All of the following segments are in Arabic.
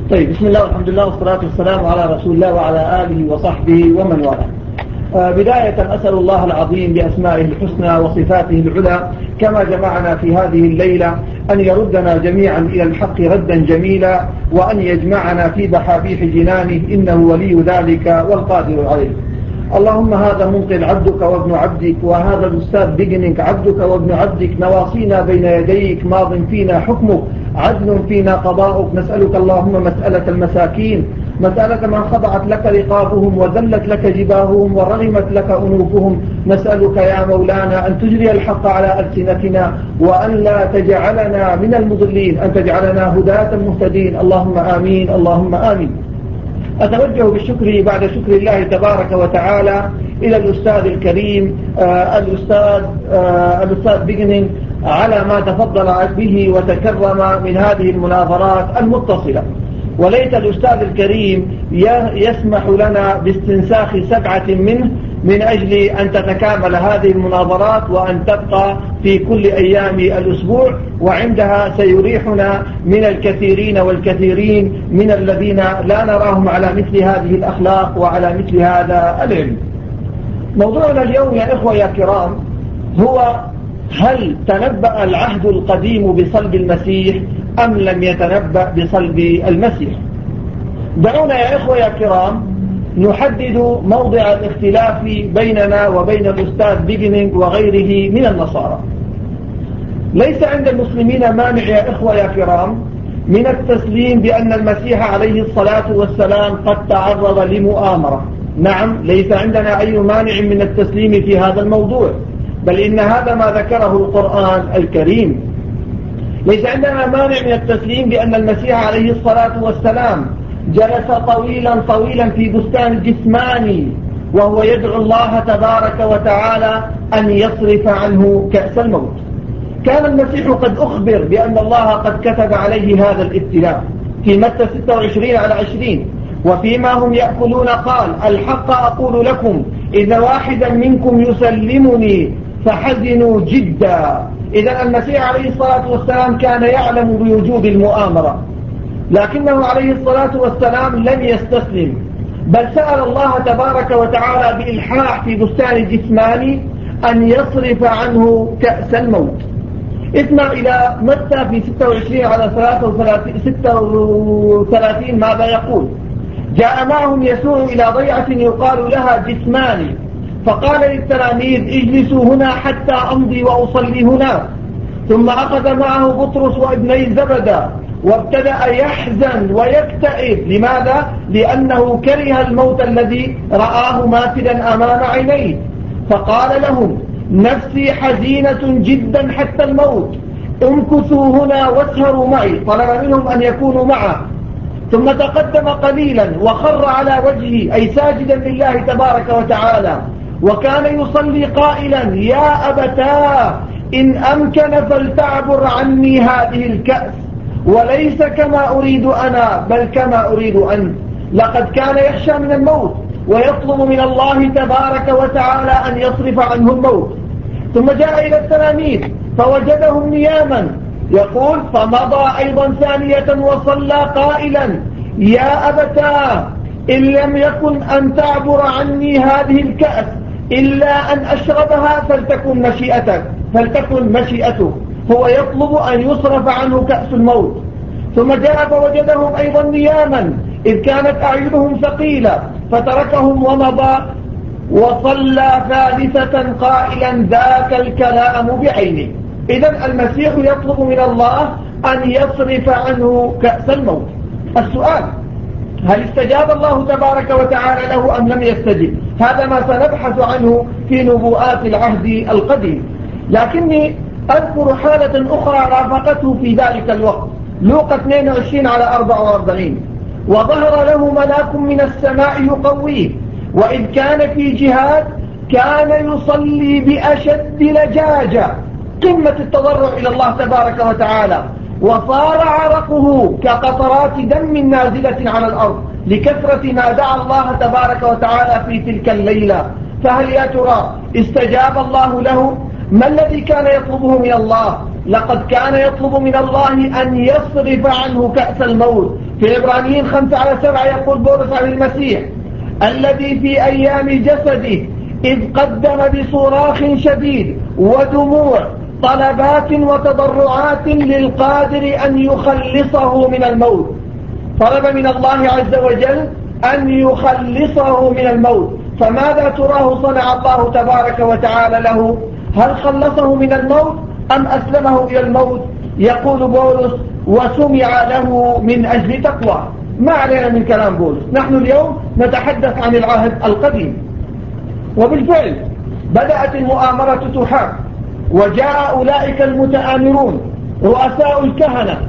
طيب، بسم الله والحمد لله والصلاة والسلام على رسول الله وعلى آله وصحبه ومن والاه. بداية أسأل الله العظيم بأسمائه الحسنى وصفاته العلى كما جمعنا في هذه الليلة أن يردنا جميعا إلى الحق ردا جميلا، وأن يجمعنا في بحابيح جنانه، إنه ولي ذلك والقادر عليه. اللهم هذا منقل عبدك وابن عبدك، وهذا الأستاذ بيجنينج عبدك وابن عبدك، نواصينا بين يديك، ماض فينا حكمك، عدل فينا قضاؤك. نسألك اللهم مسألة المساكين، مسألة من خضعت لك رقابهم وذلت لك جباههم ورغمت لك أنوفهم. نسألك يا مولانا أن تجري الحق على ألسنتنا، وأن لا تجعلنا من المضلين، أن تجعلنا هداة مهتدين. اللهم آمين، اللهم آمين. أتوجه بالشكر بعد شكر الله تبارك وتعالى إلى الأستاذ الكريم الأستاذ بيجنينج على ما تفضل به وتكرم من هذه المناظرات المتصلة. وليت الأستاذ الكريم يسمح لنا باستنساخ 7 منه من أجل أن تتكامل هذه المناظرات وأن تبقى في كل أيام الأسبوع، وعندها سيريحنا من الكثيرين والكثيرين من الذين لا نراهم على مثل هذه الأخلاق وعلى مثل هذا العلم. موضوعنا اليوم يا إخوة يا كرام هو: هل تنبأ العهد القديم بصلب المسيح أم لم يتنبأ بصلب المسيح؟ دعونا يا إخوة يا كرام نحدد موضع الاختلاف بيننا وبين الأستاذ بيجنينج وغيره من النصارى. ليس عند المسلمين مانع يا إخوة يا كرام من التسليم بأن المسيح عليه الصلاة والسلام قد تعرض لمؤامرة. نعم، ليس عندنا أي مانع من التسليم في هذا الموضوع، بل إن هذا ما ذكره القرآن الكريم. ليس عندنا مانع من التسليم بأن المسيح عليه الصلاة والسلام جلس طويلا في بستان جثماني وهو يدعو الله تبارك وتعالى أن يصرف عنه كأس الموت. كان المسيح قد أخبر بأن الله قد كتب عليه هذا الابتلاء في متى 26:20، وفيما هم يأكلون قال: الحق أقول لكم إذا واحدا منكم يسلمني فحزنوا جدا. إذا المسيح عليه الصلاة والسلام كان يعلم بوجوب المؤامرة، لكنه عليه الصلاة والسلام لم يستسلم، بل سأل الله تبارك وتعالى بإلحاح في بستان جثماني أن يصرف عنه كأس الموت. اسمع إلى متى في 26:36 ماذا يقول: جاء معهم يسوع إلى ضيعة يقال لها جثماني، فقال للتلاميذ: اجلسوا هنا حتى أمضي وأصلي هنا. ثم أخذ معه بطرس وابني زبدة وابتدأ يحزن ويكتئب. لماذا؟ لأنه كره الموت الذي رآه ماثلا أمام عينيه. فقال لهم: نفسي حزينة جدا حتى الموت، امكثوا هنا واسهروا معي. طلب منهم أن يكونوا معه. ثم تقدم قليلا وخر على وجهه أي ساجدا لله تبارك وتعالى، وكان يصلي قائلا: يا أبتاه إن أمكن فلتعبر عني هذه الكأس، وليس كما أريد أنا بل كما أريد أنت. لقد كان يخشى من الموت ويطلب من الله تبارك وتعالى أن يصرف عنه الموت. ثم جاء إلى التلاميذ فوجدهم نياما. يقول: فمضى أيضا ثانية وصلى قائلا: يا أبتاه إن لم يكن أن تعبر عني هذه الكأس إلا أن أشربها فلتكن مشيئته. هو يطلب أن يصرف عنه كأس الموت. ثم جاء فوجدهم أيضا نياما إذ كانت أعينهم ثقيلة، فتركهم ومضى وصلى ثالثة قائلا: ذاك الكلام بعينه. إذن المسيح يطلب من الله أن يصرف عنه كأس الموت. السؤال: هل استجاب الله تبارك وتعالى له أم لم يستجب؟ هذا ما سنبحث عنه في نبوءات العهد القديم. لكني أذكر حالة أخرى رافقته في ذلك الوقت. لوقا 22:44: وظهر له ملاك من السماء يقويه، وإذ كان في جهاد كان يصلي بأشد لجاجة، قمة التضرع إلى الله تبارك وتعالى، وصار عرقه كقطرات دم نازلة على الأرض لكثرة ما دعا الله تبارك وتعالى في تلك الليلة. فهل يا ترى استجاب الله له؟ ما الذي كان يطلبه من الله؟ لقد كان يطلب من الله أن يصرف عنه كأس الموت، في عبرانيين 5:7 يقول بولس عن المسيح: الذي في أيام جسده إذ قدم بصراخ شديد ودموع طلبات وتضرعات للقادر أن يخلصه من الموت. طلب من الله عز وجل أن يخلصه من الموت. فماذا تراه صنع الله تبارك وتعالى له؟ هل خلصه من الموت أم أسلمه إلى الموت؟ يقول بولس: وسمع له من أجل تقوى. ما علينا من كلام بولس، نحن اليوم نتحدث عن العهد القديم. وبالفعل بدأت المؤامرة تحاك، وجاء أولئك المتآمرون رؤساء الكهنة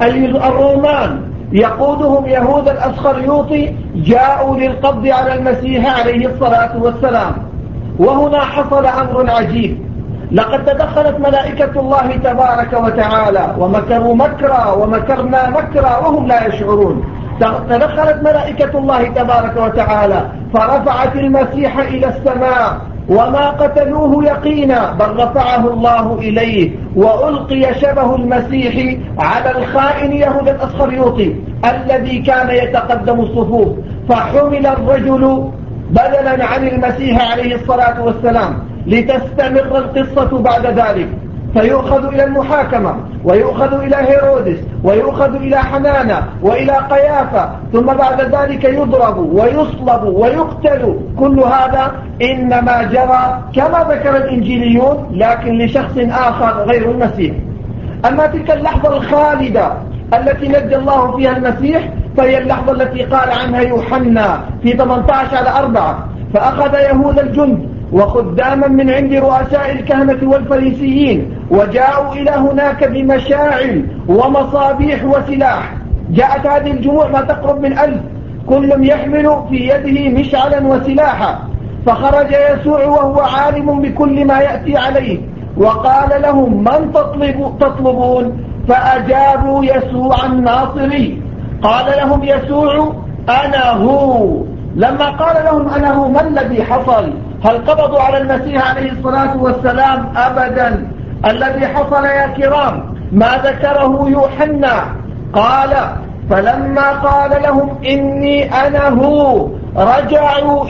الرومان يقودهم يهوذا الأسخريوطي، جاءوا للقبض على المسيح عليه الصلاة والسلام. وهنا حصل أمر عجيب، لقد تدخلت ملائكة الله تبارك وتعالى ومكروا مكرا ومكرنا مكرا وهم لا يشعرون. تدخلت ملائكة الله تبارك وتعالى فرفعت المسيح إلى السماء، وما قتلوه يقينا بل رفعه الله إليه، وألقي شبه المسيح على الخائن يهوذا الأسخريوطي الذي كان يتقدم الصفوف، فحمل الرجل بدلا عن المسيح عليه الصلاة والسلام لتستمر القصة بعد ذلك، فيؤخذ إلى المحاكمة، ويؤخذ إلى هيرودس، ويؤخذ إلى حنانة وإلى قيافة، ثم بعد ذلك يضرب ويصلب ويقتل. كل هذا إنما جرى كما ذكر الإنجيليون، لكن لشخص آخر غير المسيح. أما تلك اللحظة الخالدة التي نجى الله فيها المسيح فهي اللحظة التي قال عنها يوحنا في 18:4: فأخذ يهوذا الجند وخداما من عند رؤساء الكهنة والفريسيين، وجاءوا إلى هناك بمشاعل ومصابيح وسلاح. جاءت هذه الجموع ما تقرب من 1000، كل يحمل في يده مشعلا وسلاحا. فخرج يسوع وهو عالم بكل ما يأتي عليه، وقال لهم: من تطلبون؟ فأجابوا: يسوع الناصري. قال لهم يسوع: أنا هو. لما قال لهم أنا هو، ما الذي حصل؟ هل قبضوا على المسيح عليه الصلاة والسلام؟ أبدا. الذي حصل يا كرام ما ذكره يوحنا، قال: فلما قال لهم إني أنا هو رجعوا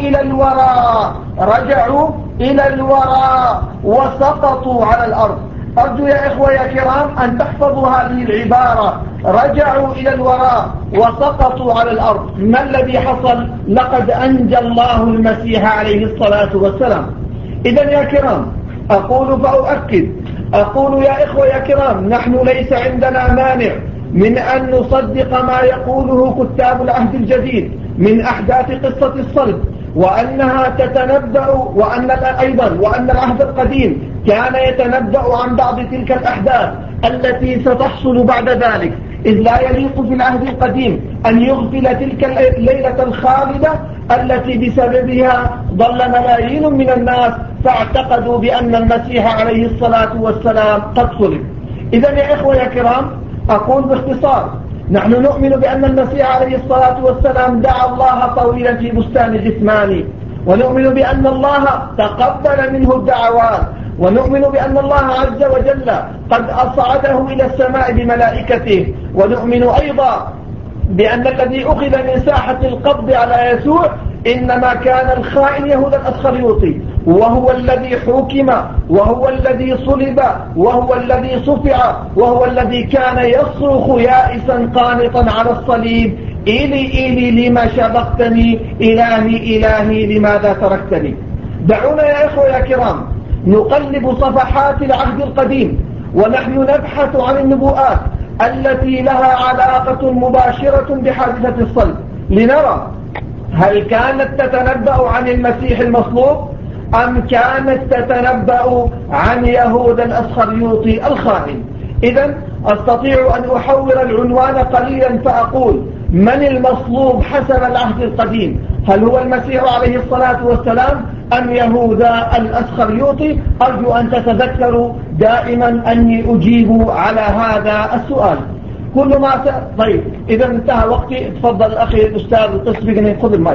إلى الوراء وسقطوا على الأرض. أرجو يا إخوة يا كرام أن تحفظوا هذه العبارة: رجعوا إلى الوراء وسقطوا على الأرض. ما الذي حصل؟ لقد أنجى الله المسيح عليه الصلاة والسلام. إذن يا كرام أقول فأؤكد، أقول يا إخوة يا كرام، نحن ليس عندنا مانع من أن نصدق ما يقوله كتاب العهد الجديد من أحداث قصة الصلب، وأنها تتنبأ، وأن العهد القديم كان يتنبأ عن بعض تلك الأحداث التي ستحصل بعد ذلك، إذ لا يليق في العهد القديم أن يغفل تلك الليلة الخالدة التي بسببها ضل ملايين من الناس فاعتقدوا بأن المسيح عليه الصلاة والسلام قد صلب. إذن يا إخوة يا كرام أقول باختصار: نحن نؤمن بأن المسيح عليه الصلاة والسلام دعا الله طويلا في بستان جثماني، ونؤمن بأن الله تقبل منه الدعوات، ونؤمن بأن الله عز وجل قد أصعده إلى السماء بملائكته، ونؤمن أيضا بأن الذي أخذ من ساحة القبض على يسوع إنما كان الخائن يهوذا الأسخريوطي، وهو الذي حكم، وهو الذي صلب، وهو الذي صفع، وهو الذي كان يصرخ يائسا قانطا على الصليب: إلي إلي لما شبقتني، إلهي إلهي لماذا تركتني. دعونا يا إخوة يا كرام نقلب صفحات العهد القديم، ونحن نبحث عن النبوءات التي لها علاقة مباشرة بحادثة الصلب، لنرى هل كانت تتنبأ عن المسيح المصلوب أم كانت تتنبأ عن يهوذا الأسخريوطي الخائن. إذن أستطيع أن أحول العنوان قليلا فأقول: من المصلوب حسب العهد القديم؟ هل هو المسيح عليه الصلاة والسلام أم يهوذا الأسخريوطي؟ أرجو أن تتذكروا دائما أني أجيب على هذا السؤال. كل ما طيب إذا انتهى وقتي. تفضل أخي الأستاذ تسبقني، خذ المايك.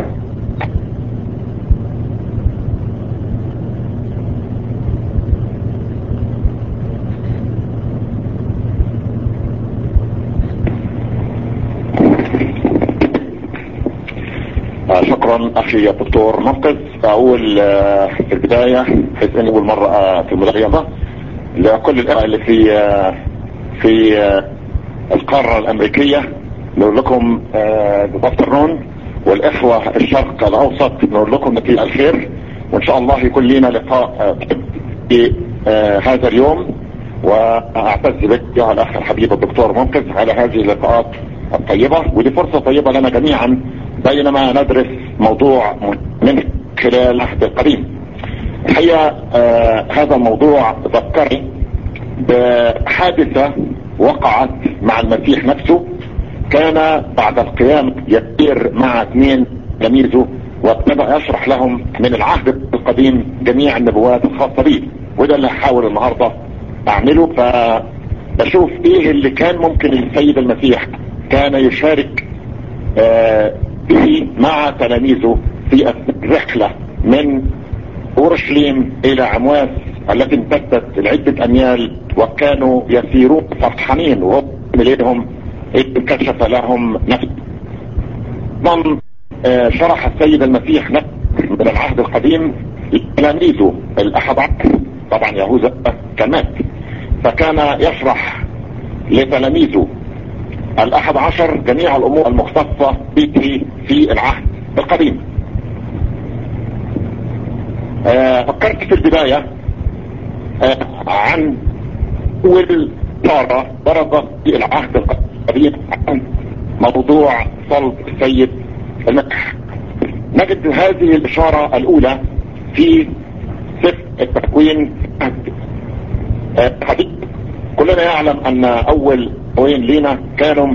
شكرا اخي الدكتور منقذ. اقول في البداية حيث اني اول مرة في المدايمة لكل الاخوة اللي في القارة الامريكية نقول لكم good afternoon، والاخوة الشرق الاوسط نقول لكم نتيجة الخير، وان شاء الله يكون لنا لقاء في هذا اليوم. واعتز بك يا الاخ الحبيب الدكتور منقذ على هذه اللقاءات الطيبة، ودي فرصة طيبة لنا جميعا بينما ندرس موضوع من خلال العهد القديم. الحقيقة هذا الموضوع ذكرني بحادثة وقعت مع المسيح نفسه. كان بعد القيام يسير مع 2 تلاميذه وابتدأ يشرح لهم من العهد القديم جميع النبوات الخاصة به، وده اللي هحاول النهاردة اعمله. فبشوف ايه اللي كان ممكن السيد المسيح كان يشارك به مع تلاميذه في الرحلة من اورشليم الى عمواس التي امتدت لعدة اميال، وكانوا يسيرون فرحانين وهم اليهم انكشف لهم نفسه. من شرح السيد المسيح نفسه من العهد القديم لتلاميذه الاحد عشر، طبعا يهوذا كان مات، فكان يشرح لتلاميذه الاحد عشر جميع الامور المختصة به في العهد القديم. فكرت في البداية عن اول طارة برزت في العهد القديم عن موضوع صلب السيد المسيح. نجد هذه الاشارة الاولى في سفر التكوين. حديث كلنا يعلم ان اول وين لينا كانوا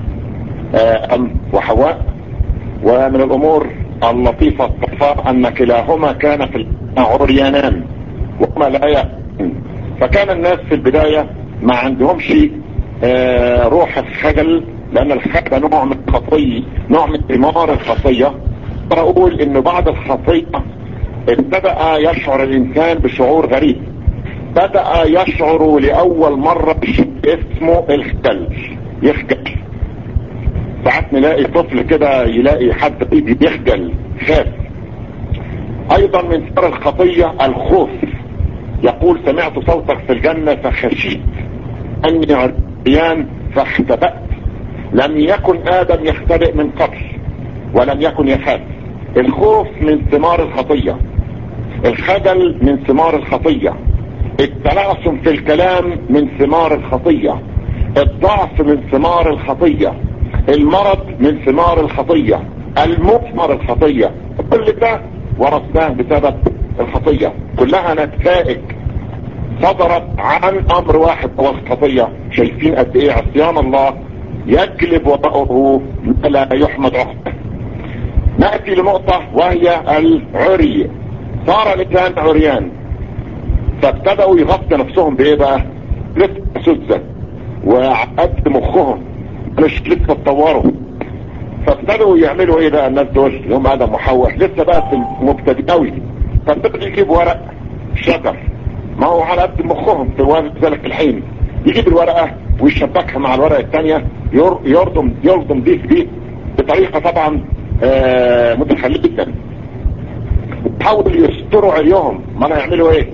وحواء، ومن الامور اللطيفة الطفاء ان كلاهما كان في عريانان وهما لا يأكلون. فكان الناس في البداية ما عندهمش روح الخجل، لان الخجل نوع من الخطية، نوع من ثمار الخطية. اقول انه بعد الخطية ابتدأ يشعر الانسان بشعور غريب، بدأ يشعر لأول مرة بشيء اسمه الخجل، يخجل. ساعات نلاقي طفل كده يلاقي حد بيخجل، خاف. ايضا من ثمار الخطية الخوف. يقول سمعت صوتك في الجنة فخشيت اني عريان فاختبأت. لم يكن ادم يختبئ من قبل ولم يكن يخاف. الخوف من ثمار الخطية، الخجل من ثمار الخطية، التلعثم في الكلام من ثمار الخطية، الضعف من ثمار الخطية، المرض من ثمار الخطية، الموت ثمار الخطية. كل ده ورثناه بسبب الخطية. كلها نتائج صدرت عن امر واحد هو الخطية. شايفين قد ايه عصيان الله يجلب وباؤه ما لا يحمد عقبه. نأتي لنقطة وهي العري. صار الانسان عريان، فابتدأوا يغطي نفسهم بايه بقى؟ لسه سدسة وعقد مخهم مش لسه اتطوروا. فابتدأوا يعملوا ايه بقى الناس دول اللي هم ادم وحواء؟ لسه بقى في المبتدئ قوي. فابتدأوا يجيب ورق شجر، ما هو على قد مخهم في ذلك الحين، يجيب الورقة ويشبكها مع الورقة الثانية، يرضم دي بطريقة طبعا متخلفة جدا. حاولوا يستروا عريهم، ما انا يعملوا ايه؟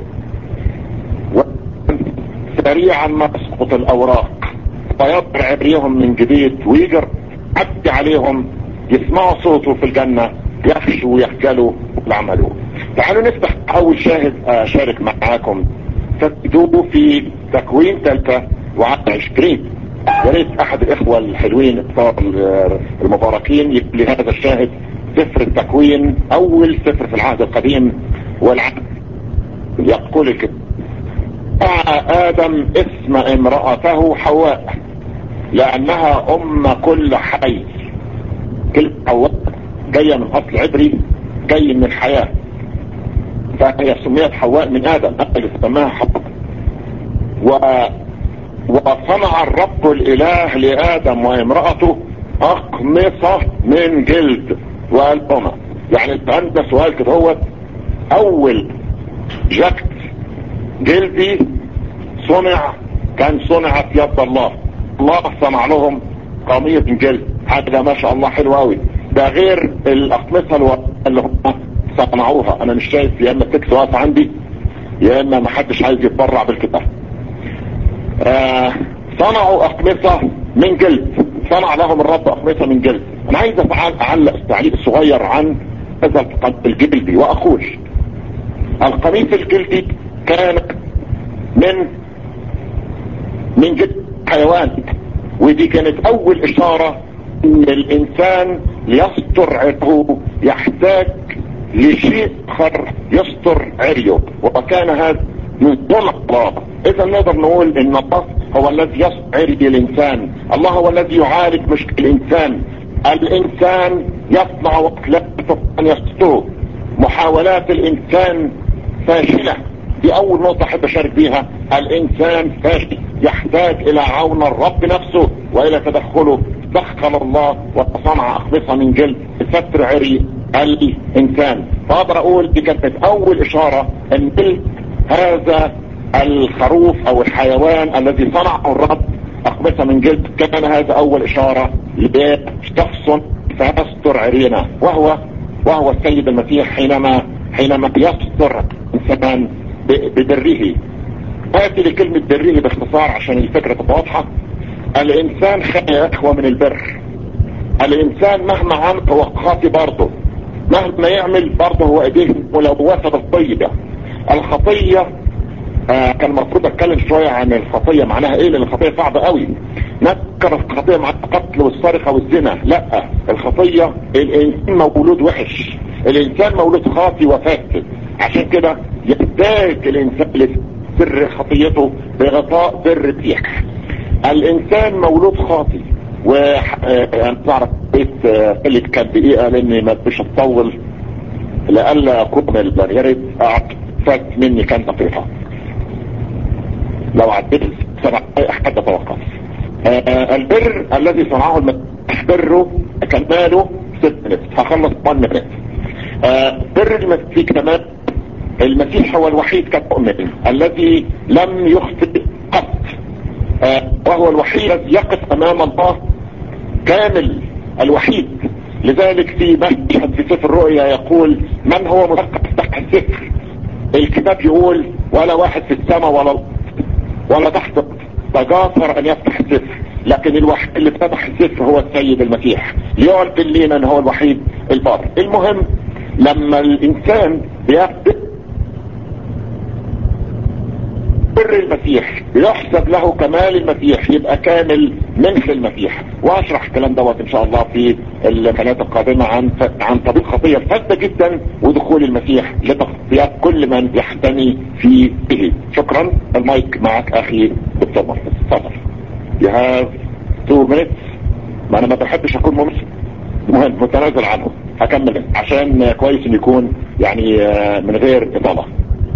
سريعا ما تسقط الاوراق فيضرع عريهم من جديد، ويجر عدي عليهم يسمعوا صوته في الجنة يخشوا ويخجلوا ويعملوا. تعالوا نفتح اول شاهد اشارك معاكم. تجدوا في تكوين 23. يا ريت احد الاخوة الحلوين المباركين يجيب لي هذا الشاهد. سفر التكوين اول سفر في العهد القديم والعهد. يقول كده: آدم اسم امرأته حواء لأنها أم كل حي. كلمة حواء جاية من أصل عبري جاي من الحياة، فهي سميت حواء من آدم اللي سماها حواء. وصنع الرب الإله لآدم وامرأته أقمصة من جلد وألقمة. يعني عندنا سؤال كده، هو أول جاكت جلدي كان صنعت يد الله. الله صنع لهم قميص من جلد. حاجة ما شاء الله حلوة قوي. ده غير الأقمصة اللي هم صنعوها. أنا مش شايف، يا إما التكس واقف عندي يا إما محدش عايز يتبرع بالكتاب. صنعوا أقمصة من جلد، صنع لهم الرب أقمصة من جلد. أنا عايز أعلق تعليق صغير عن هذا القميص الجلدي، وأقول القميص الجلدي كان من جلد حيوان، ودي كانت أول إشارة إن الإنسان ليستر عريه يحتاج لشيء آخر يستر عريه، وكان هذا من صنع الله. إذا نقدر نقول إن الله هو الذي يستر عري الإنسان، الله هو الذي يعالج مشكلة الإنسان. الإنسان يصنع وقت لا يستطيع أن يستره. محاولات الإنسان فاشلة. دي أول نقطة أحب أشارك بيها. الإنسان فاشل، يحتاج إلى عون الرب نفسه وإلى تدخله. دخل الله وصنع أقمصة من جلد ستر عري الإنسان. فأقدر أقول دي كانت أول إشارة أن هذا الخروف أو الحيوان الذي صنعه الرب أقمصة من جلد كان هذا أول إشارة لشخص سيستر عرينا، وهو السيد المسيح حينما يستر إنسان ببره. آتي لكلمة بره باختصار عشان الفكرة تبقى واضحة. الإنسان خير أخوة من البر. الإنسان مهما عمل هو خاطي برضه، مهما يعمل برضه هو إيديه ملوثة بالطيبة. الخطية كان المفروض أتكلم شوية عن الخطية معناها إيه، لأن الخطية صعبة قوي. نذكر الخطية مع القتل والسرقة والزنا، لا، الخطية الإنسان مولود وحش، الإنسان مولود خاطي وفاسد. عشان كده يحتاج الإنسان لسر خطيته بغطاء بر الريح. الإنسان مولود خاطي، وأنا تعرف بيت اللي كان دقيقة لأني ما بش أطول لألا أكون يا ريت فات مني كان دقيقة. لو عديت 7 دقائق أحد أتوقف. البر الذي صنعه المسيح بره كماله 6 minutes، هخلص 1 minute. بر المسيح كمان، المسيح هو الوحيد كمؤمن الذي لم يخطئ قط، وهو الوحيد الذي يقف أمام الله كامل، الوحيد. لذلك في مشهد في سفر الرؤيا يقول من هو مثقف تحت السفر. الكتاب يقول ولا واحد في السماء ولا تحت تجاسر أن يفتح السفر، لكن الوحيد اللي فتح السفر هو السيد المسيح ليعلن لنا أن هو الوحيد البار. المهم لما الإنسان بيقدر بر المسيح يحسب له كمال المسيح، يبقى كامل منح المسيح. واشرح الكلام دوت ان شاء الله في القناه القادمه عن طريق خطيه فاسده جدا ودخول المسيح لتغطيه كل من يحتمي في به. شكرا. المايك معك اخي بالصبر. اتفضل. You have 2 minutes. ما انا ما بحبش اكون مهم متنازل عنه، هكمل عشان كويس ان يكون يعني من غير اطاله.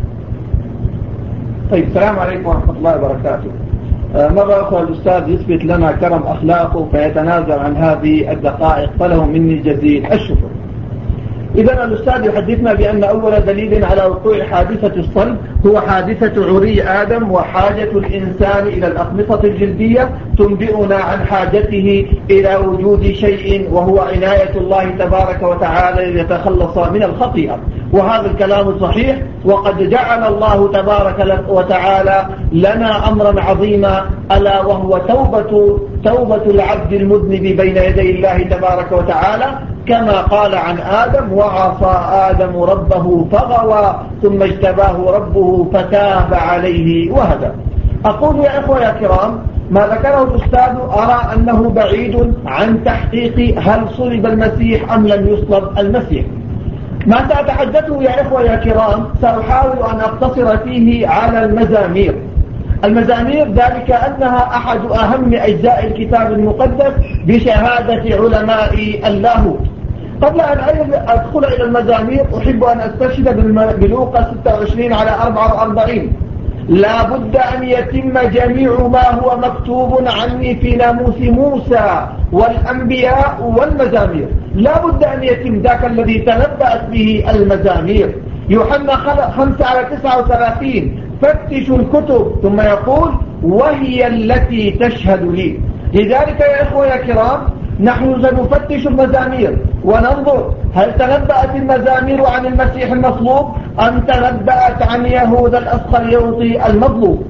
طيب، السلام عليكم ورحمة الله وبركاته. مرة أخرى الأستاذ يثبت لنا كرم أخلاقه فيتنازل عن هذه الدقائق، فله مني جزيل الشكر. إذا الأستاذ يحدثنا بأن أول دليل على وقوع حادثة الصلب هو حادثة عري آدم، وحاجة الإنسان إلى الأقمصة الجلدية تنبئنا عن حاجته إلى وجود شيء وهو عناية الله تبارك وتعالى ليتخلص من الخطيئة. وهذا الكلام صحيح، وقد جعل الله تبارك وتعالى لنا أمرا عظيما، ألا وهو توبة العبد المذنب بين يدي الله تبارك وتعالى، كما قال عن آدم وعصى آدم ربه فغوى ثم اجتباه ربه فتاب عليه وهدى. أقول يا إخوة يا كرام، ما ذكره الأستاذ أرى أنه بعيد عن تحقيق هل صلب المسيح أم لم يصلب المسيح. ما سأتحدثه يا إخوة يا كرام سأحاول أن أقتصر فيه على المزامير. المزامير ذلك أنها أحد أهم أجزاء الكتاب المقدس بشهادة علماء اللاهوت. قبل أن أدخل إلى المزامير أحب أن أستشهد بلوقا 26 على 44. لا بد أن يتم جميع ما هو مكتوب عني في ناموس موسى والأنبياء والمزامير. لا بد أن يتم ذاك الذي تنبأت به المزامير. يوحنا 5 على 39 فتشوا الكتب، ثم يقول وهي التي تشهد لي. لذلك يا إخوة يا كرام نحن سنفتش المزامير وننظر هل تنبأت المزامير عن المسيح المصلوب أم تنبأت عن يهوذا الأسخريوطي المصلوب.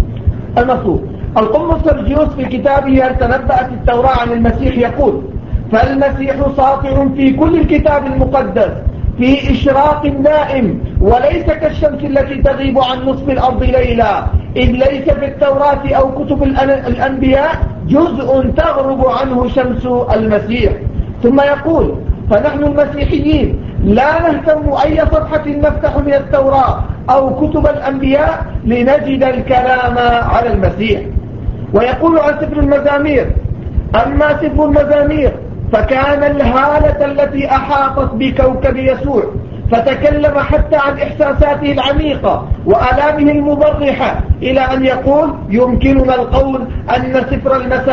القمص سرجيوس في كتابه هل تنبأت التوراة عن المسيح يقول: فالمسيح ساطع في كل الكتاب المقدس في إشراق دائم، وليس كالشمس التي تغيب عن نصف الأرض ليلا، إذ ليس في التوراة أو كتب الأنبياء جزء تغرب عنه شمس المسيح. ثم يقول: فنحن المسيحيين لا نهتم أي صفحة نفتح من التوراة أو كتب الأنبياء لنجد الكلام على المسيح. ويقول عن سفر المزامير: أما سفر المزامير فكان الهالة التي أحاطت بكوكب يسوع، فتكلم حتى عن إحساساته العميقة وآلامه المبرحة، إلى أن يقول: يمكننا القول أن سفر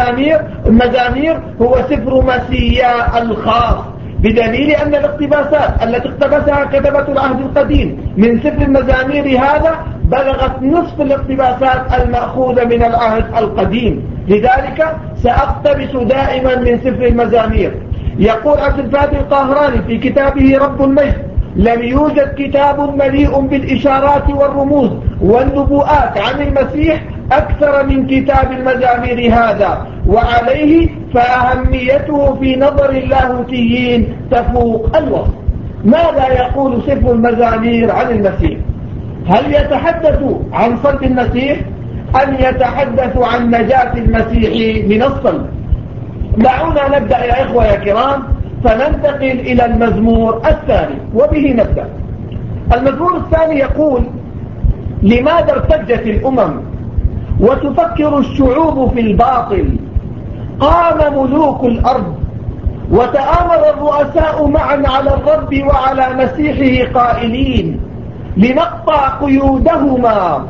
المزامير هو سفر مسيا الخاص، بدليل أن الاقتباسات التي اقتبسها كتبة العهد القديم من سفر المزامير هذا بلغت نصف الاقتباسات المأخوذة من العهد القديم. لذلك سأقتبس دائما من سفر المزامير. يقول عبد الفاتح القاهراني في كتابه رب المجد: لم يوجد كتاب مليء بالإشارات والرموز والنبوءات عن المسيح أكثر من كتاب المزامير هذا، وعليه فأهميته في نظر اللاهوتيين تفوق الوصف. ماذا يقول سفر المزامير عن المسيح؟ هل يتحدث عن صلب المسيح أم يتحدث عن نجاة المسيح من الصلب؟ دعونا نبدأ يا إخوة يا كرام، فننتقل إلى المزمور الثاني وبه نبدأ. المزمور الثاني يقول: لماذا ارتجت الأمم وتفكر الشعوب في الباطل؟ قام ملوك الأرض وتآمر الرؤساء معا على الرب وعلى مسيحه قائلين: لنقطع قيودهما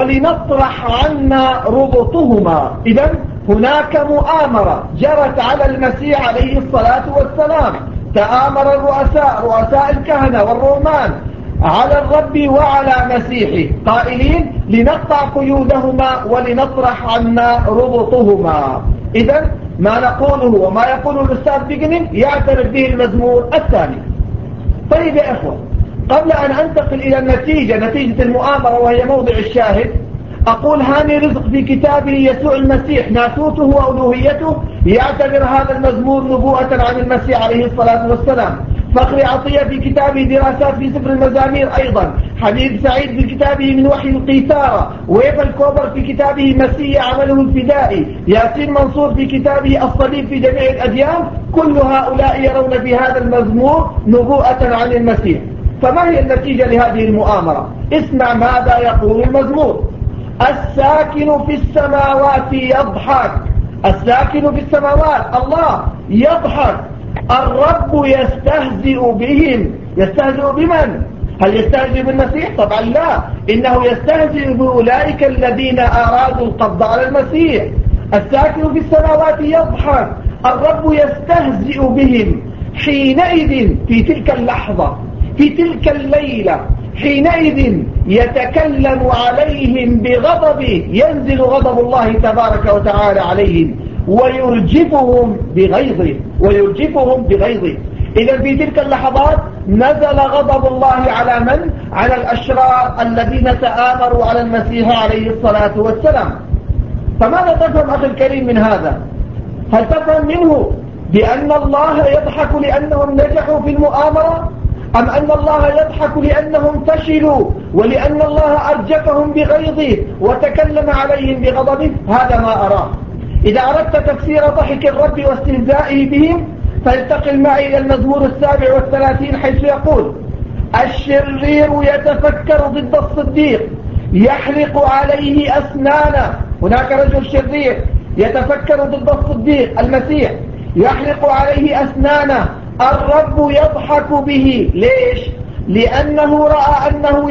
ولنطرح عنا ربطهما. إذن هناك مؤامرة جرت على المسيح عليه الصلاة والسلام. تآمر رؤساء الكهنة والرومان على الرب وعلى مسيحه قائلين: لنقطع قيودهما ولنطرح عنا ربطهما. إذن ما نقوله وما يقوله الأستاذ بيجنين يعترف به المزمور الثاني. طيب يا إخوة، قبل أن أنتقل إلى نتيجة المؤامرة وهي موضع الشاهد، أقول هاني رزق في كتابه يسوع المسيح ناسوته وألوهيته يعتبر هذا المزمور نبوءة عن المسيح عليه الصلاة والسلام. فخر عطية في كتابه دراسات في سفر المزامير أيضا، حبيب سعيد في كتابه من وحي القيثارة، ويفا الكوبر في كتابه مسيح عمله الفدائي، ياسين منصور في كتابه الصليب في جميع الأديان، كل هؤلاء يرون في هذا المزمور نبوءة عن المسيح. فما هي النتيجة لهذه المؤامرة؟ اسمع ماذا يقول المزمور: الساكن في السماوات يضحك. الساكن في السماوات الله يضحك. الرب يستهزئ بهم. يستهزئ بمن؟ هل يستهزئ بالمسيح؟ طبعا لا، إنه يستهزئ بأولئك الذين أرادوا القبض على المسيح. الساكن في السماوات يضحك، الرب يستهزئ بهم. حينئذ في تلك اللحظة، في تلك الليلة، حينئذ يتكلم عليهم بغضبه، ينزل غضب الله تبارك وتعالى عليهم ويرجفهم بغيظه. إذا في تلك اللحظات نزل غضب الله على من؟ على الأشرار الذين تآمروا على المسيح عليه الصلاة والسلام. فماذا تفهم أخي الكريم من هذا؟ هل تفهم منه بأن الله يضحك لأنهم نجحوا في المؤامرة، أم أن الله يضحك لأنهم فشلوا ولأن الله أرجفهم بغيظه وتكلم عليهم بغضبه؟ هذا ما أراه. إذا أردت تفسير ضحك الرب واستهزائه بهم فالتقل معي إلى المزمور 37 حيث يقول: الشرير يتفكر ضد الصديق يحلق عليه أسنانه. هناك رجل شرير يتفكر ضد الصديق المسيح يحلق عليه أسنانه. الرب يضحك به. ليش؟ لأنه رأى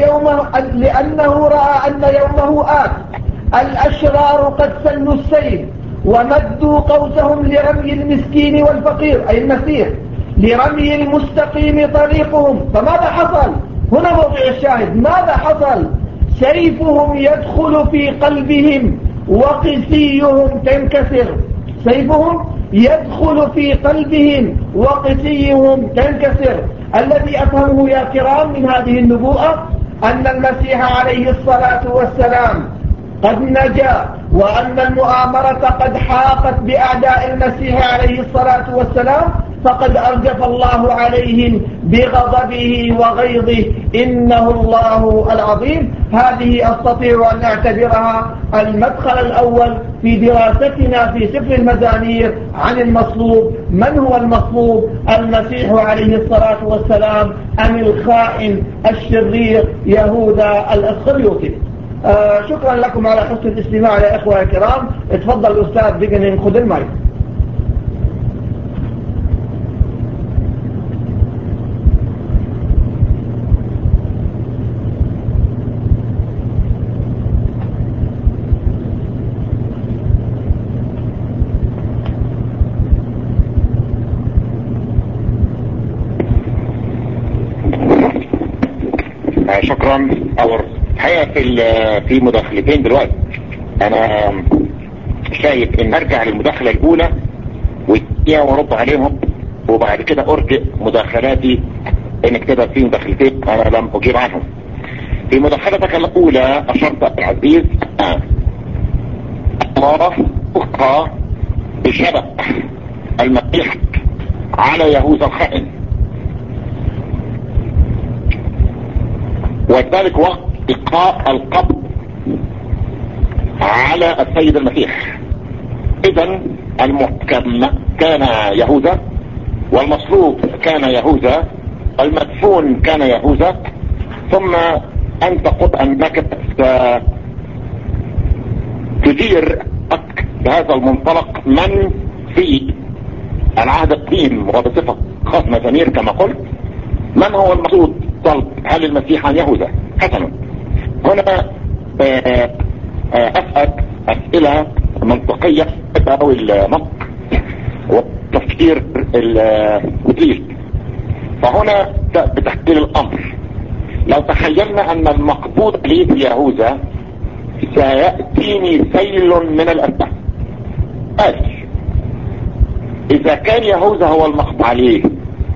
أن يومه آت. الأشرار قد سلوا السيف ومدوا قوسهم لرمي المسكين والفقير، أي المسيح، لرمي المستقيم طريقهم. فماذا حصل؟ هنا موضع الشاهد. ماذا حصل؟ سيفهم يدخل في قلبهم وقسيهم تنكسر. سيفهم يدخل في قلبهم وقسيهم تنكسر. الذي أفهمه يا كرام من هذه النبوءة أن المسيح عليه الصلاة والسلام قد نجا، وأن المؤامرة قد حاقت بأعداء المسيح عليه الصلاة والسلام، فقد أرجف الله عليهم بغضبه وغيظه، إنه الله العظيم. هذه أستطيع أن أعتبرها المدخل الأول في دراستنا في سفر المزامير عن المصلوب. من هو المصلوب؟ المسيح عليه الصلاة والسلام أم الخائن الشرير يهوذا الإسخريوطي؟ شكرا لكم على حسن الاستماع يا إخوة الكرام. اتفضل الأستاذ بيجن خذ المايك. شكرا. الحقيقة في مداخلتين دلوقتي انا شايف ان ارجع للمداخلة الاولى وارد عليهم، وبعد كده ارجع مداخلاتي ان كده في مداخلتين انا لم اجيب عنهم. في مداخلتك الاولى اشرت العزيز الله اخرى بشبه المسيح على يهوذا الخائن، وذلك وقت إلقاء القبض على السيد المسيح. إذن المحكم كان يهوذا، والمصلوب كان يهوذا، المدفون كان يهوذا، ثم أنت قلت أنك تدير بهذا المنطلق من في العهد القديم وبصفة خاصة مزامير كما قلت من هو المقصود طلب، هل المسيح عن يهوذا؟ حسنا، هنا أسأل أسئلة منطقية أو المنطق والتفكير الوكيل. فهنا بتحليل الأمر، لو تخيلنا أن المقبوض عليه يهوذا سيأتيني سيل من الأتباع، إذا كان يهوذا هو المقبوض عليه،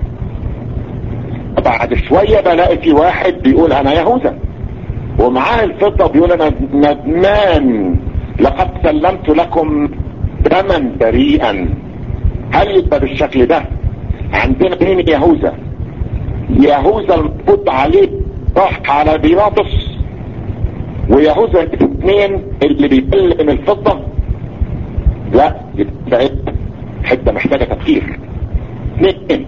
بعد شوية بلاقي في واحد بيقول انا يهوذا ومعاه الفضة بيقول انا ندمان لقد سلمت لكم دما بريئا. هل يبقى بالشكل ده عندنا مين يهوذا؟ يهوذا المقبوض عليه راح على بيلاطس، ويهوذا الاثنين اللي بيسلم الفضة؟ لا، يبقى حتة محتاجة تفكير. اثنين،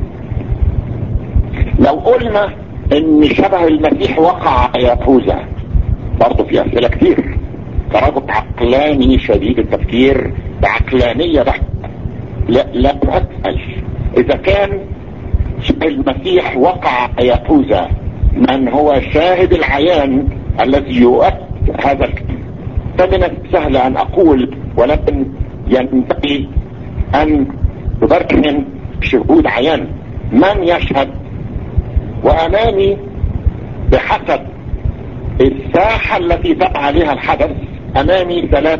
لو قلنا ان شبه المسيح وقع يهوذا، برضه في اسئله كتير. كرجل عقلاني شديد التفكير بعقلانيه بحته، لا اسال اذا كان شبه المسيح وقع يهوذا، من هو شاهد العيان الذي يؤكد هذا الكلام؟ فمن السهل ان اقول، ولكن ينبغي ان تبرهن شهود عيان. من يشهد؟ وامامي بحسب الساحة التي تقع عليها الحدث امامي ثلاث،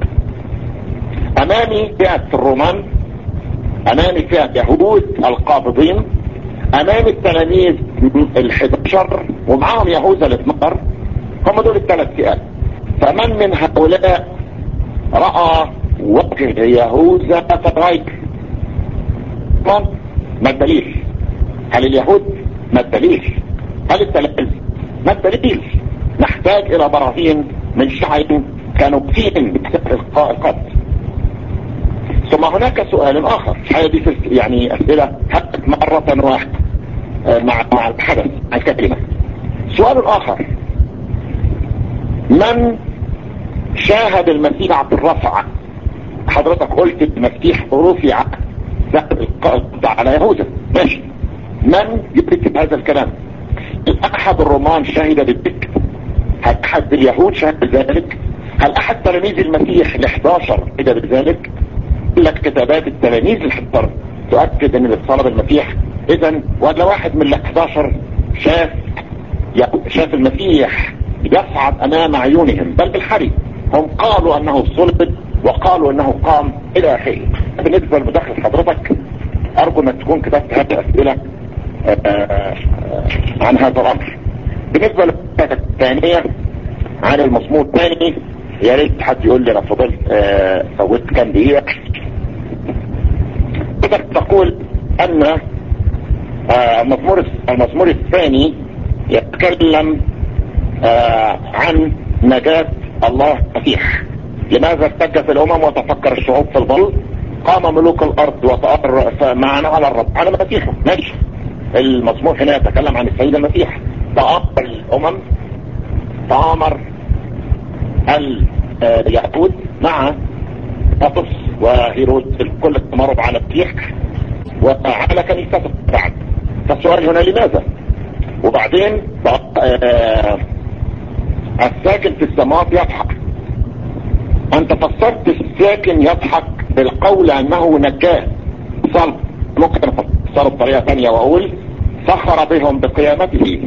امامي فئة الرومان، امامي فئة يهود القابضين، امامي التلاميذ ال11 ومعهم يهوذا ال12. هم دول الثلاث فئات. فمن من هؤلاء رأى وجه يهوذا فتغير؟ ما الدليل؟ هل اليهود؟ ما الدليل؟ هل التلاميذ؟ ما الدليل؟ نحتاج الى براهين من شعب كانوا فيهم بسبب القاء القتل. ثم هناك سؤال اخر، هذه يعني اسئله حدثت مرة واحدة مع الحدث مع الكلمة. سؤال اخر، من شاهد المسيح بالرفع؟ حضرتك قلت المسيح رفع بسبب القاء القتل على يهوذا، ماشي، من يكتب هذا الكلام؟ احد الرومان شهد بالذكر؟ هل احد اليهود شهد بذلك؟ هل احد تلاميذ المسيح ال11 شهد بذلك؟ لك كتابات التلاميذ ال11 تؤكد ان الاتصال بالمسيح. اذا ولا واحد من ال11 شاف المسيح يصعد امام عيونهم، بل بالحري هم قالوا انه صلب وقالوا انه قام الى اخره. بالنسبة لمداخلة حضرتك ارجو انك تكون كتبت هذه الاسئلة عن هذا الامر. بالنسبة للمداخلة الثانية عن المضمون الثاني، يا ريت حد يقول لي انا فضلت فوت كام دقيقة. تقول ان المزمور الثاني يتكلم عن نجاة الله المسيح. لماذا ارتجت الامم وتفكر الشعوب في الظل؟ قام ملوك الارض وتأر معنا على الرب على مسيحه. ماشي، المزمور هنا يتكلم عن السيد المسيح. تآمر الامم، تآمر اليهود مع بطرس وهيرود، الكل تمرد على المسيح وعلى كنيسته بعد. فالسؤال هنا لماذا؟ وبعدين الساكن في السماوات يضحك. انت فسرت الساكن يضحك بالقول انه نجاه صلب. ممكن افسره بطريقه ثانيه واقول سخر بهم بقيامته.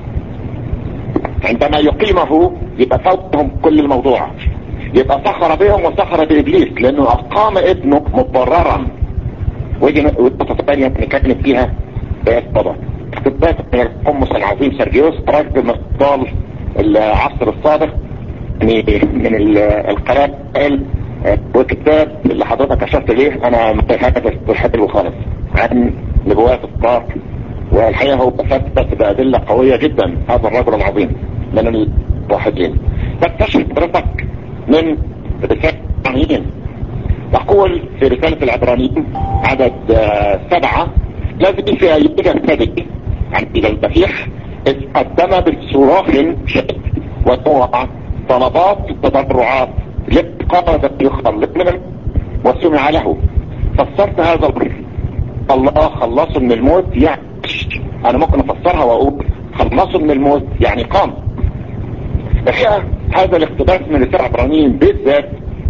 عندما يقيمه يبقى فوقهم كل الموضوع، يبقى سخر بهم وسخر بابليس لانه اقام ابنه مضررا. ودي نقطه ثانيه نتكلم فيها بإصابة. اختبات القمص العظيم سيرجيوس رجل مقدال العصر الصادق من القرائن وكتاب اللي حضرتك اشرت ليه. انا متحدث بالحلو خالص عن نبوات الله، والحقيقه هو ثبت بادله قويه جدا هذا الرجل العظيم من الواحدين. تكتشف حضرتك من رساله العبرانيين، تقول في رساله العبرانيين عدد 7 الذي في أيديك الثدي عن إلى المسيح إذ قدم بالصراخ شديد وطوع طلبات وتضرعات لقد يخلص من وسمع له. فسرت هذا الأمر الله خلصه من الموت يعني، أنا ممكن أفسرها وأقول خلصه من الموت يعني قام. الحقيقة هذا الاقتباس من رسالة العبرانيين بالذات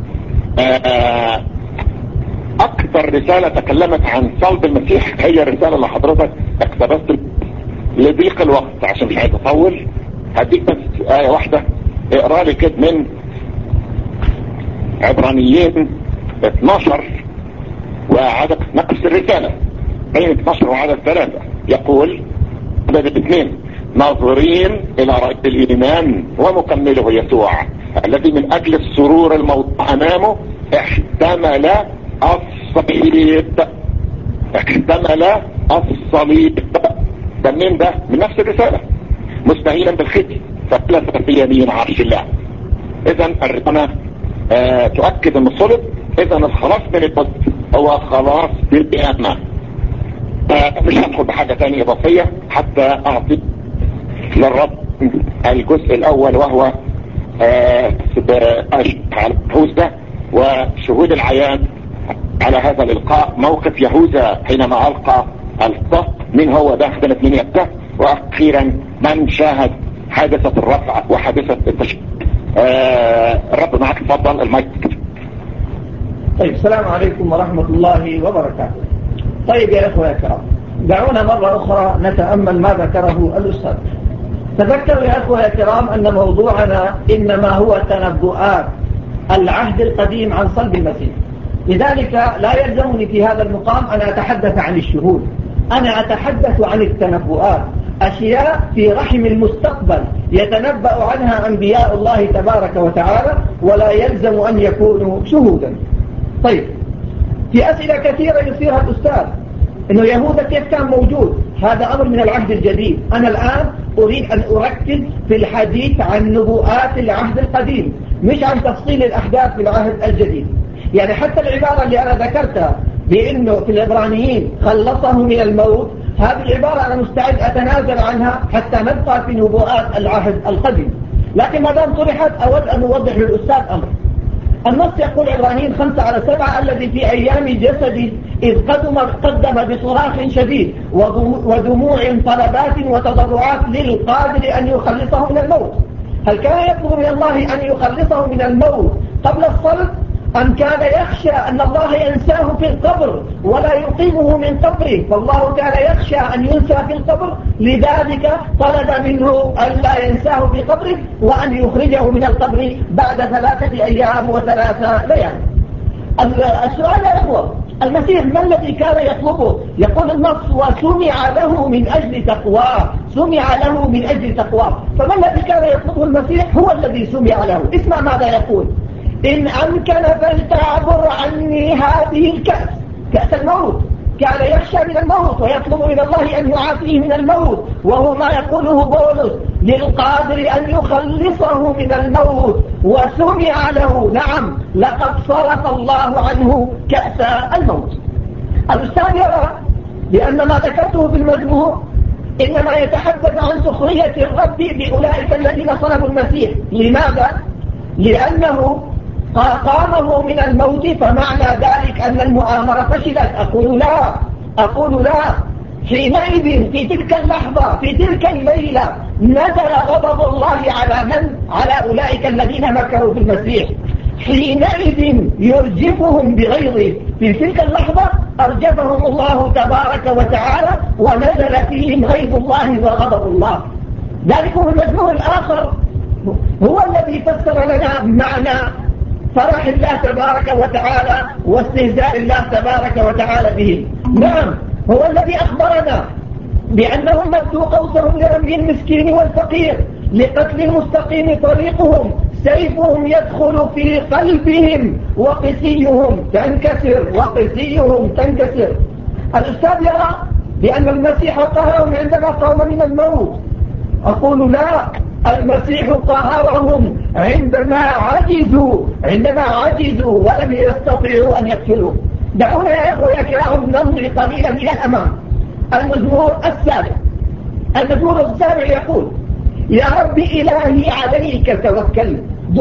اكثر رسالة تكلمت عن صلب المسيح هي الرسالة اللي حضرتك اقتبست لضيق الوقت. عشان مش عايز اطول هديك بس آية واحدة اقرا لي كده من عبرانيين 12 وعدد نفس الرسالة بين 12 وعدد 3 يقول عدد 2 ناظرين الى رأي الايمان ومكمله يسوع الذي من اجل السرور الموضوع امامه احتمل الصليب. ده منين ده؟ من نفس الرسالة. مستهيلا بالختم فجلس في يمين عرش الله. اذا الرسالة تؤكد ان الصلب اذا الخلاص من الموت هو خلاص بالقيامة. مش هدخل بحاجة تانية اضافية حتى اعطي للرب الجزء الاول وهو على يهوذا وشهود العيان على هذا الإلقاء. موقف يهوذا حينما ألقى الصف من هو ده خدمة من يبته، وأخيرا من شاهد حادثة الرفع وحادثة التشكيل. الرب معك، تفضل المايك. طيب، السلام عليكم ورحمة الله وبركاته. طيب يا إخوة يا كرام، دعونا مرة أخرى نتأمل ما ذكره الأستاذ. تذكروا يا إخوة يا كرام أن موضوعنا إنما هو تنبؤات العهد القديم عن صلب المسيح. لذلك لا يلزمني في هذا المقام أن أتحدث عن الشهود، أنا أتحدث عن التنبؤات، أشياء في رحم المستقبل يتنبأ عنها أنبياء الله تبارك وتعالى ولا يلزم أن يكونوا شهودا. طيب، في أسئلة كثيرة يثيرها الأستاذ إنه يهوذا كيف كان موجود؟ هذا أمر من العهد الجديد. أنا الآن أريد أن أركز في الحديث عن نبوءات العهد القديم مش عن تفصيل الأحداث في العهد الجديد. يعني حتى العبارة اللي أنا ذكرتها بأنه في العبرانيين خلصه من الموت، هذه العبارة أنا مستعد أتنازل عنها حتى نبقى في نبوءات العهد القديم. لكن ما دام طرحت أود أن أوضح للأستاذ أمر. النص يقول عبرانيين 5:7 الذي في أيام جسدي إذ قدم بصراخ شديد ودموع طلبات وتضرعات للقادر أن يخلصه من الموت. هل كان يطلب من الله أن يخلصه من الموت قبل الصلب، أم كان يخشى أن الله ينساه في القبر ولا يقيمه من قبره؟ فالله كان يخشى أن ينسى في القبر، لذلك طلب منه أن لا ينساه في قبره وأن يخرجه من القبر بعد 3 أيام و3 ليال. السؤال يا أخوة، المسيح ما الذي كان يطلبه؟ يقول النص وسمع له من أجل تقواه، سمع له من أجل تقواه. فما الذي كان يطلبه المسيح؟ هو الذي سمع له. اسمع ماذا يقول: إن أمكن فلتعبر عني هذه الكأس، كأس الموت. كان يخشى من الموت ويطلب من الله أن يعافيه من الموت، وهو ما يقوله بولس للقادر أن يخلصه من الموت، وسمع له. نعم، لقد صرف الله عنه كأس الموت. الأستاذ يرى بأن ما ذكرته في المجموع إنما يتحدث عن سخرية الرب بأولئك الذين صلبوا المسيح. لماذا؟ لأنه قامه من الموت، فمعنى ذلك أن المؤامرة فشلت. أقول لا. حينئذ في تلك اللحظة، في تلك الليلة، نزل غضب الله على من؟ على أولئك الذين مكروا في المسيح. حينئذ يرجفهم بغيظه. في تلك اللحظة أرجفهم الله تبارك وتعالى، ونزل فيهم غيظ الله وغضب الله. ذلك هو المجموع الآخر، هو الذي فسر لنا معنى فرح الله تبارك وتعالى واستهزاء الله تبارك وتعالى به. نعم، هو الذي أخبرنا بأنهم مدوا قوسهم لرمي المسكين والفقير، لقتل المستقيم طريقهم، سيفهم يدخل في قلبهم، وقسيهم تنكسر. الأستاذ يرى بأن المسيح قهرهم عندما قام من الموت. أقول لا، المسيح قهرهم عندما عجزوا ولم يستطيعوا أن يقتلوا. دعونا يا أخوة الكرام نمضي قليلا إلى الأمام. المزمور السابع يقول: يا رب إلهي عليك توكل.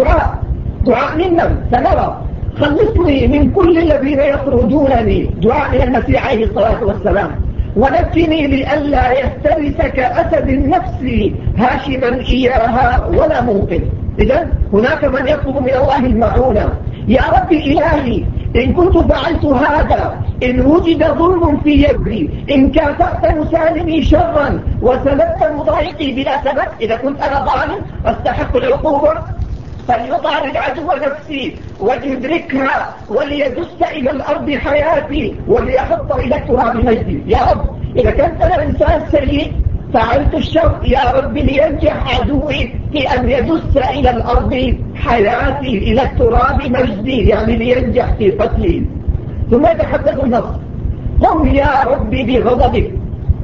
دعاء منا سنرى. خلصني من كل الذين يطردونني. دعاء من المسيح عليه الصلاة والسلام. ونجني لئلا يفترسك أسد النفس هاشما إياها ولا منقذ. إذن هناك من يطلب من الله المعونة. يا رب إلهي، إن كنت فعلت هذا، إن وجد ظلم في يدي، إن كافأت مسالمي شرا وسلبت مضايقي بلا سبب، إذا كنت أنا ظالم أستحق العقوبة، فليطارد عدو نفسي وليدركها وليدس إلى الأرض حياتي وليحط إلى التراب مجدي. يا رب، إذا كنت أنا إنسان سيء فعلت الشر، يا رب لينجح عدوي في أن يدس إلى الأرض حياتي، إلى التراب مجدي، يعني لينجح في قتلي. ثم يتحدث النص: قم يا رب بغضبك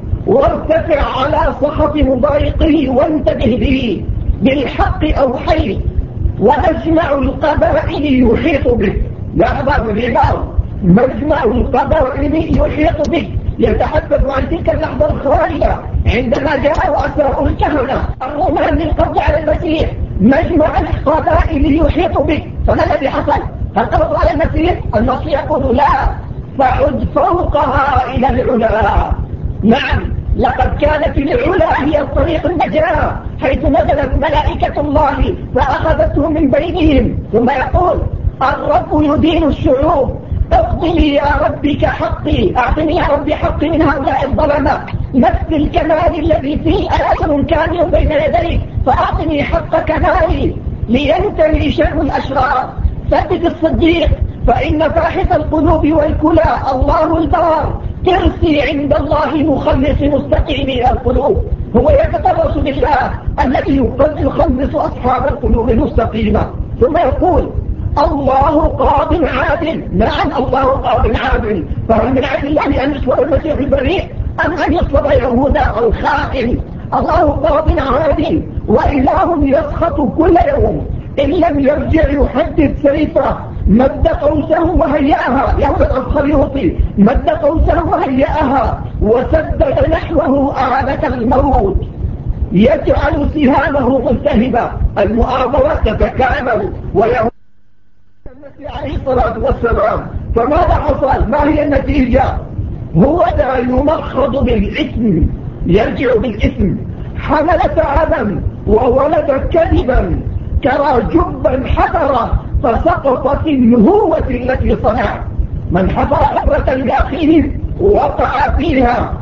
وارتفع على صحف مضايقه وانتبه لي. بالحق أوحيت ومجمع القبائل يحيط به. لا أبعد بالبعض، مجمع القبائل يحيط به. يتحدث عن تلك اللحظة الخالية عندما جاء رؤساء الكهنة الرومان للقبض على المسيح. مجمع القبائل يحيط به. فما الذي حصل؟ هل قبضوا على المسيح؟ النص يقول لا، فعد فوقها إلى العلا. نعم، لقد كانت العلا هي الطريق النجاة، حيث نزلت ملائكة الله فأخذته من بينهم. ثم يقول: الرب يدين الشعوب. اقضي لي يا ربي كحقي، أعطني يا ربي حقي من هؤلاء الظلمة. مثل الكمال الذي فيه أثر كامل بين يديك، فأعطني حق كمالي لينتهي شأن الأشرار. ثبت الصديق، فإن فاحث القلوب والكلى الله البار. ترسي عند الله مخلص مستقيم القلوب. هو يتطرس بالله الذي يخلص أصحاب القلوب المستقيمة. ثم يقول: الله قاض عادل. نعم، الله قاض عادل. فهل من عدل الله أن يصلب المسيح البريء أم أن يصلب يهوذا الخائن؟ الله قاض عادل، وإله يسخط كل يوم. إن لم يرجع يحدد سيفه، مد قوسه وهيأها. يهوذا الخليطي مد قوسه وهيأها وسدد نحوه أعادة الموت، يجعل سهامه ملتهبة. المؤامرة تتكامل ويهوذا عليه الصلاة والسلام. فماذا حصل؟ ما هي النتيجة؟ هو لا يمخض بالإثم، يرجع بالإثم. حملت عدم وولدت كذبا، كرى جبا حفر فسقطت النهوة التي صنع. من حفر حفرة لأخيه وقع فيها